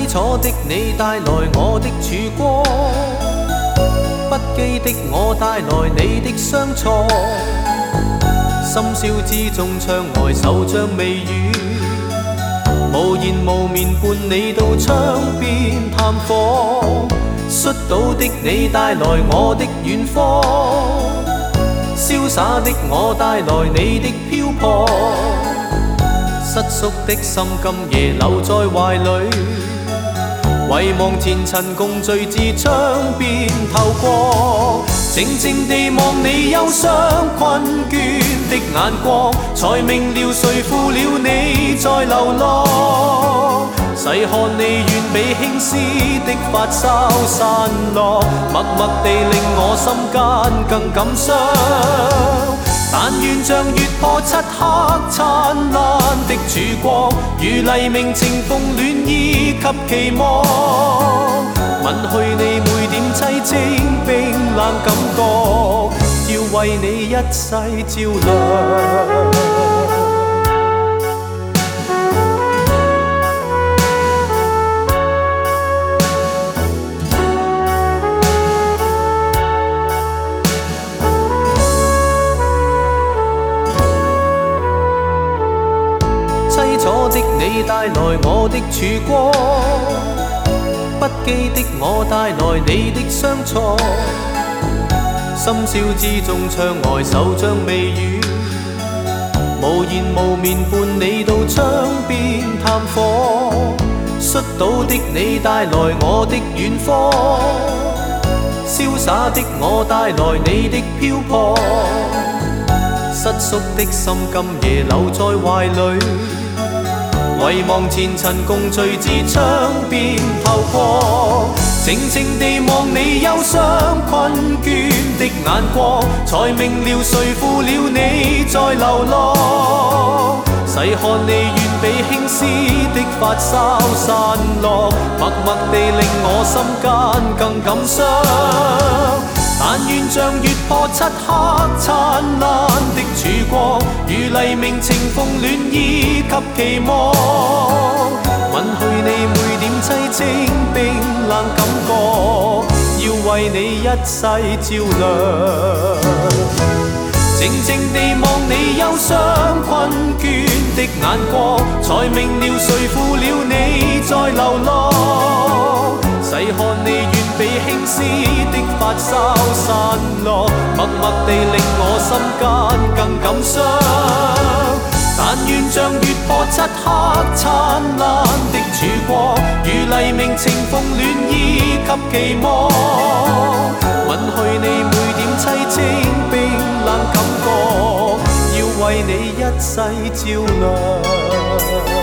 楚的你帶來我的曙光，不羈的我帶來你的相錯，深宵之中窗外手掌微雨，無言無眠伴你到窗邊探訪，摔倒的你帶來我的遠方，瀟灑的我帶來你的漂泊，失縮的心今夜留在懷裡，遺忘前塵共聚至窗邊透過，靜靜地望你憂傷困倦的眼光，才明了誰負了你在流浪，細看你遠比輕絲的髮梢散落，默默地令我心間更感傷，但願像月破漆黑燦爛的曙光，如黎明情逢暖意及期望，吻去你每點凄清冰冷感覺，要為你一世照亮。凄楚的你帶來我的曙光，不羈的我帶來你的相錯，深宵之中窗外手掌微雨，無言無眠伴你到窗邊探訪，摔倒的你帶來我的遠方，瀟灑的我帶來你的漂泊，失縮的心今夜留在懷裡，遺忘前塵共聚至窗邊透過，靜靜地望你憂傷困倦的眼光，才明了誰負了你在流浪，細看你遠比輕絲的髮梢散落，默默地令我心間更感傷，但願像月破漆黑燦爛的曙光，如黎明情逢暖意及期望，吻去你每點凄清冰冷感覺，要為你一世照亮。靜靜地望你憂傷困倦的眼光，才明了誰負了你在流浪，細看你遠比輕絲的髮梢散落，默默地令我心間更感傷，但願像月破漆黑燦爛的曙光，如黎明情逢暖意及期望，吻去你每點凄清冰冷感覺，要為你一世照亮。